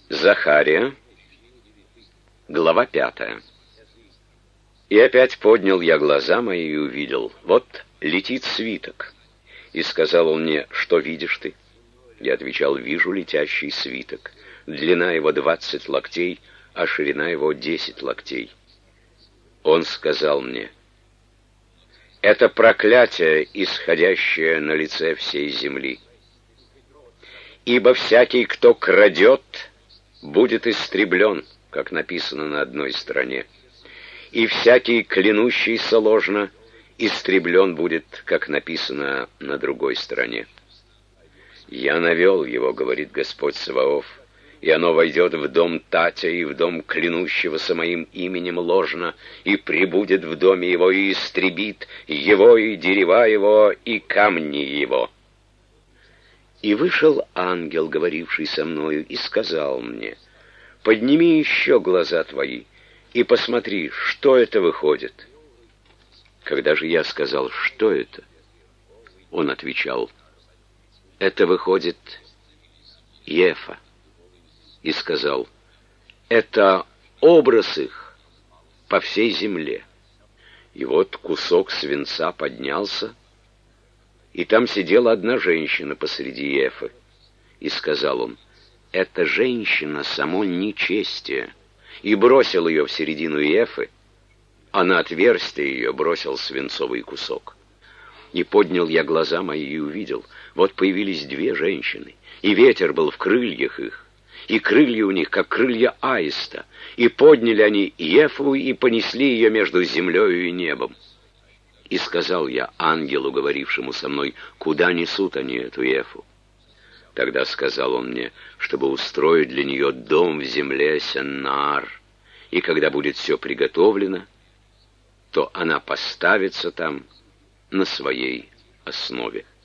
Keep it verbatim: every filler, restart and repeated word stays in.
Захария, глава пятая. И опять поднял я глаза мои и увидел, вот летит свиток. И сказал он мне: что видишь ты? Я отвечал: вижу летящий свиток. Длина его двадцать локтей, а ширина его десять локтей. Он сказал мне: это проклятие, исходящее на лице всей земли. Ибо всякий, кто крадет, будет истреблен, как написано на одной стороне. И всякий, клянущийся ложно, истреблен будет, как написано на другой стороне. Я навел его, говорит Господь Саваоф, и оно войдет в дом Татя и в дом клянущегося моим именем ложно, и прибудет в доме его, и истребит его, и дерева его, и камни его. И вышел ангел, говоривший со мною, и сказал мне: подними еще глаза твои, и посмотри, что это выходит. Когда же я сказал: что это? Он отвечал: это выходит Ефа. И сказал: это образ их по всей земле. И вот кусок свинца поднялся, и там сидела одна женщина посреди Ефы. И сказал он: эта женщина само нечестие. И бросил ее в середину Ефы, а на отверстие ее бросил свинцовый кусок. И поднял я глаза мои и увидел, вот появились две женщины, и ветер был в крыльях их, и крылья у них, как крылья аиста, и подняли они Ефу и понесли ее между землею и небом. И сказал я ангелу, говорившему со мной: куда несут они эту Ефу? Тогда сказал он мне, чтобы устроить для нее дом в земле Сеннаар, и когда будет все приготовлено, то она поставится там на своей основе.